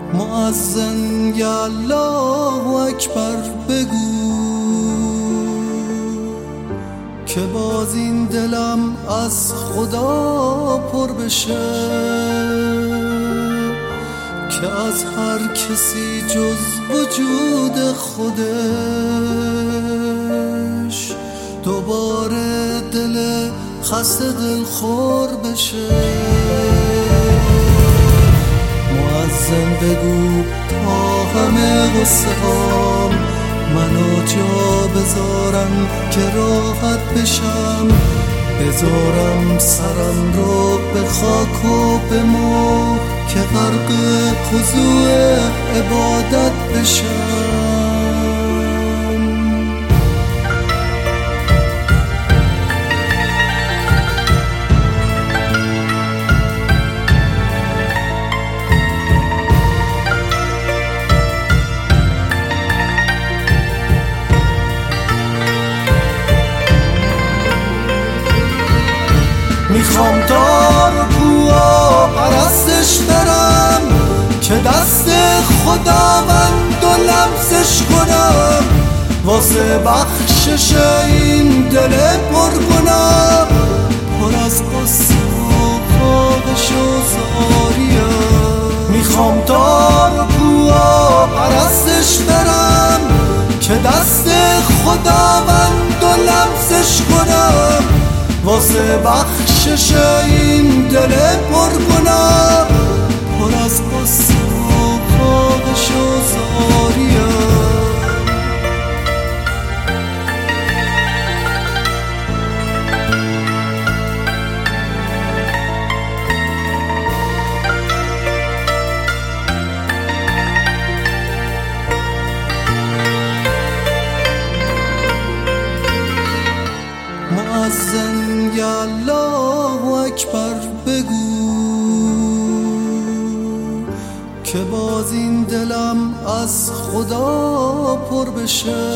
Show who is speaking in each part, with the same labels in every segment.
Speaker 1: مؤذن یا الله اکبر بگو که باز این دلم از خدا پر بشه، که از هر کسی جز وجود خودش دوباره دل خسته دلخور بشه. مؤذن بگو تا همه غصه هام منو جا بذارن که راحت بشم، بذارم سرم رو به خاک و به مهر که غرق خضوع عبادت بشم. میخوام دار و کوها پرستش برم که دست خداوند و لمسش کنم، واسه بخشش این دل پرگناه پر از قصه و کاغش و زاریم. میخوام دار و کوها پرستش برم که دست خداوند و لمسش کنم، واسه بخشش این دل پرگناه پر از قصه و کاغش و زاریم. مؤذن یا الله اکبر بگو که باز این دلم از خدا پر بشه،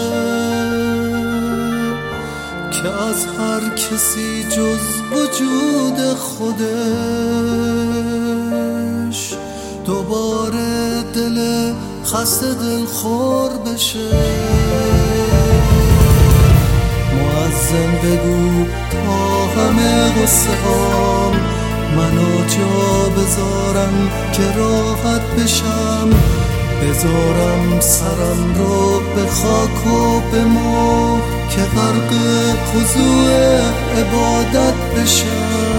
Speaker 1: که از هر کسی جز وجود خودش دوباره دل خسته دلخور بشه. مؤذن بگو تا همه غصه هام منو جا بذارن که راحت بشم، بذارم سرم رو به خاک و به مهر که غرق خضوع عبادت بشم.